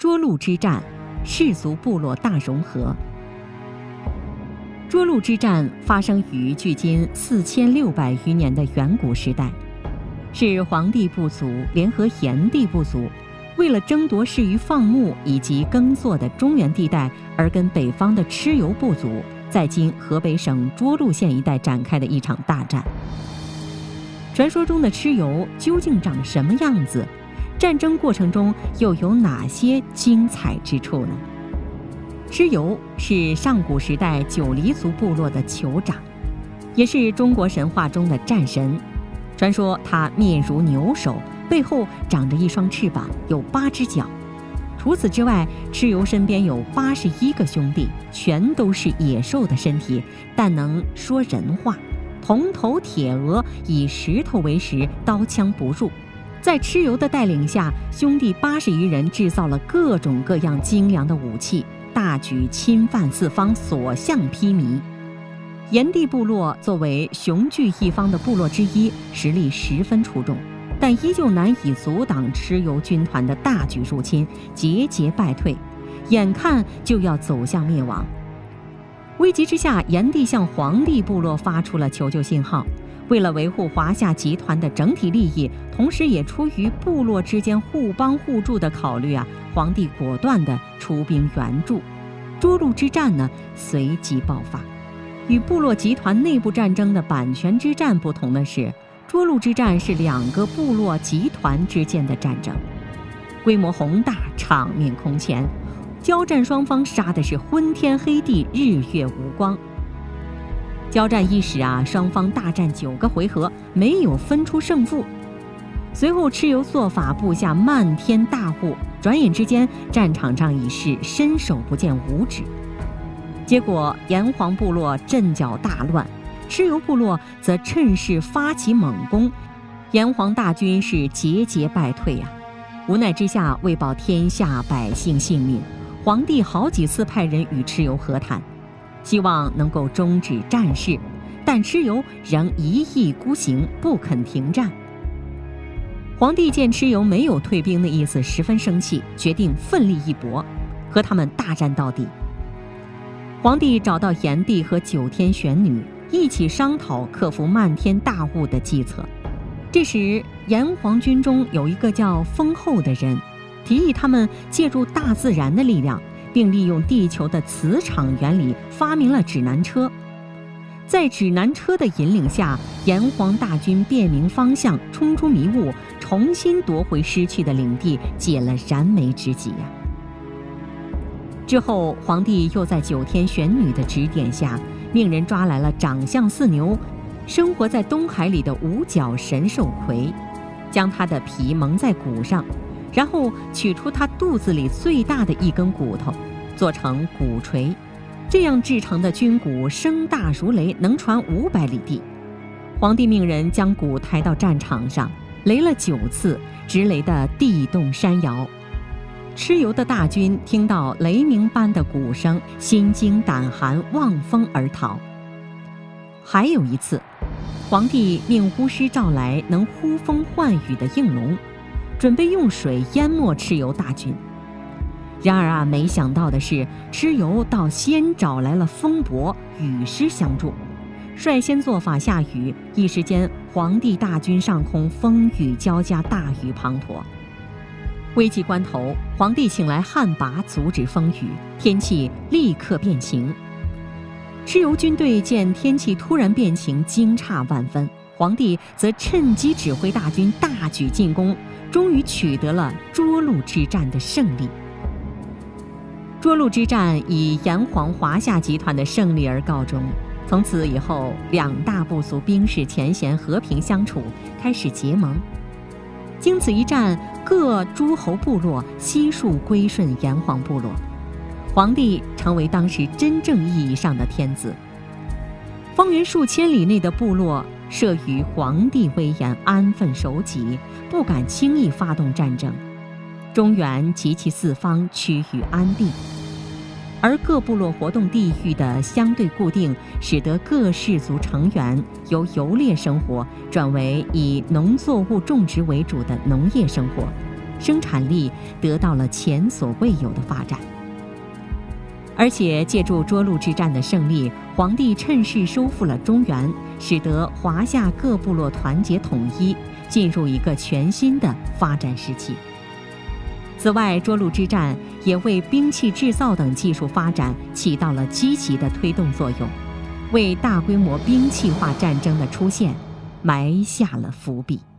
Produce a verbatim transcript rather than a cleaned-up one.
涿鹿之战，氏族部落大融合。涿鹿之战发生于距今四千六百余年的远古时代，是黄帝部族联合炎帝部族，为了争夺适于放牧以及耕作的中原地带，而跟北方的蚩尤部族在今河北省涿鹿县一带展开的一场大战。传说中的蚩尤究竟长什么样子？战争过程中又有哪些精彩之处呢？蚩尤是上古时代九黎族部落的酋长，也是中国神话中的战神。传说他面如牛首，背后长着一双翅膀，有八只脚。除此之外，蚩尤身边有八十一个兄弟，全都是野兽的身体，但能说人话。铜头铁额，以石头为食，刀枪不入。在蚩尤的带领下，兄弟八十余人制造了各种各样精良的武器，大举侵犯四方，所向披靡。炎帝部落作为雄踞一方的部落之一，实力十分出众，但依旧难以阻挡蚩尤军团的大举入侵，节节败退，眼看就要走向灭亡。危急之下，炎帝向黄帝部落发出了求救信号。为了维护华夏集团的整体利益，同时也出于部落之间互帮互助的考虑啊，黄帝果断地出兵援助。涿鹿之战呢，随即爆发。与部落集团内部战争的阪泉之战不同的是，涿鹿之战是两个部落集团之间的战争，规模宏大，场面空前，交战双方杀的是昏天黑地，日月无光。交战伊始啊，双方大战九个回合，没有分出胜负。随后蚩尤做法，布下漫天大雾，转眼之间战场上已是伸手不见五指。结果炎黄部落阵脚大乱，蚩尤部落则趁势发起猛攻，炎黄大军是节节败退啊。无奈之下，为保天下百姓性命，黄帝好几次派人与蚩尤和谈，希望能够终止战事，但蚩尤仍一意孤行，不肯停战。黄帝见蚩尤没有退兵的意思，十分生气，决定奋力一搏，和他们大战到底。黄帝找到炎帝和九天玄女，一起商讨克服漫天大雾的计策。这时炎黄军中有一个叫风后的人，提议他们借助大自然的力量，并利用地球的磁场原理发明了指南车。在指南车的引领下，炎黄大军辨明方向，冲出迷雾，重新夺回失去的领地，解了燃眉之急呀、啊。之后黄帝又在九天玄女的指点下，命人抓来了长相似牛、生活在东海里的五角神兽葵，将它的皮蒙在骨上，然后取出它肚子里最大的一根骨头，做成骨锤。这样制成的军鼓声大如雷，能传五百里地。黄帝命人将鼓抬到战场上，雷了九次，直雷得地动山摇。蚩尤的大军听到雷鸣般的鼓声，心惊胆寒，望风而逃。还有一次，黄帝命巫师召来能呼风唤雨的应龙，准备用水淹没蚩尤大军。然而啊，没想到的是，蚩尤倒先找来了风伯、雨师相助，率先做法下雨，一时间黄帝大军上空风雨交加，大雨滂沱。危急关头，黄帝请来旱魃阻止风雨，天气立刻变晴。蚩尤军队见天气突然变晴，惊诧万分，黄帝则趁机指挥大军大举进攻，终于取得了涿鹿之战的胜利。涿鹿之战以炎黄华夏集团的胜利而告终。从此以后，两大部族兵士前嫌，和平相处，开始结盟。经此一战，各诸侯部落悉数归顺炎黄部落，黄帝成为当时真正意义上的天子。方圆数千里内的部落慑于黄帝威严，安分守己，不敢轻易发动战争。中原及其四方趋于安定，而各部落活动地域的相对固定，使得各氏族成员由游猎生活转为以农作物种植为主的农业生活， 生产力得到了前所未有的发展。而且借助涿鹿之战的胜利，皇帝趁势收复了中原，使得华夏各部落团结统一，进入一个全新的发展时期。此外，涿鹿之战也为兵器制造等技术发展起到了积极的推动作用，为大规模兵器化战争的出现埋下了伏笔。